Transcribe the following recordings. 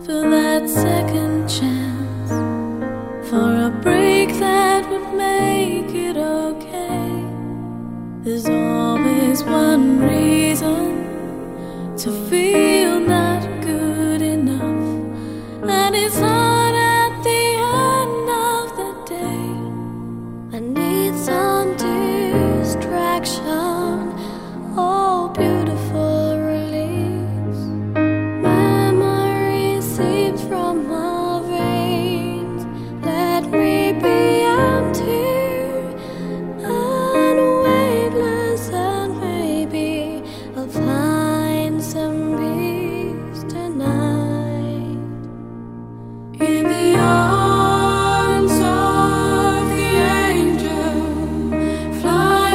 for that second chance, for a break that would make it okay. There's always one reason to feel not good enough, and it's not at the end of the day. I need some distraction, oh beautiful release. Memories seep from my veins, let me be empty and weightless, and maybe I'll find some peace tonight. In the arms of the angel, fly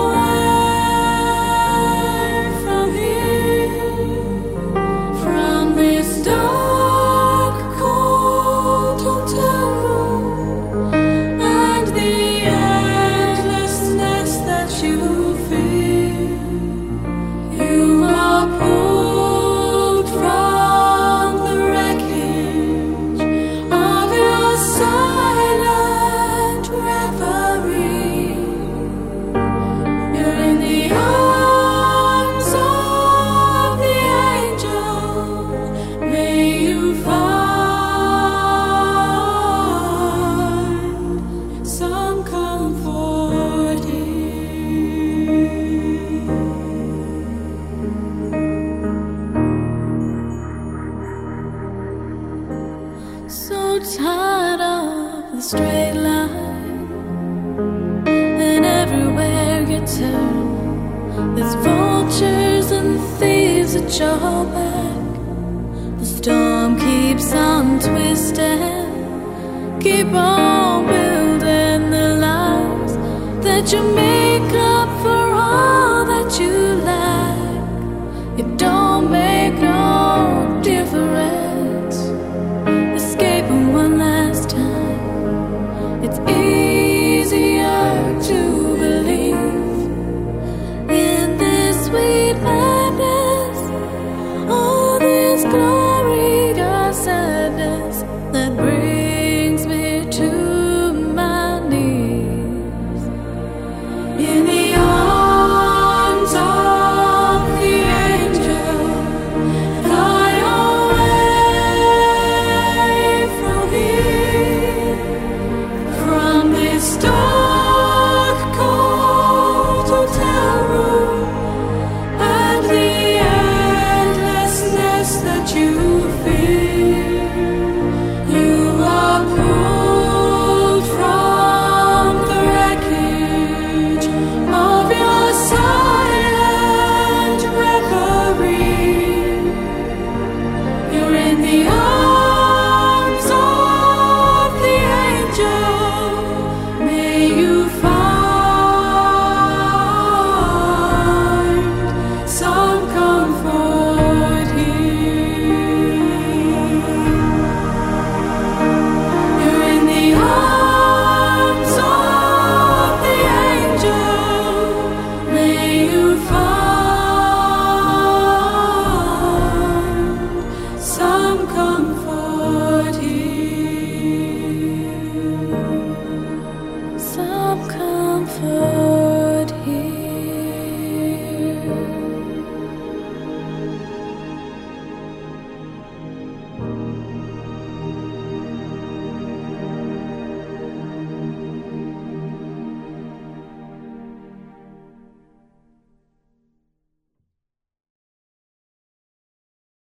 away from here, from this dark, cold hotel room, and the endlessness that you feel. You are pulled from the wreckage of your silent reverie. You're in the arms of the angel. May you find some comfort here. So tired of the straight line, and everywhere you turn, there's vultures and thieves at your back. The storm keeps on twisting, keep on building the lives that you made.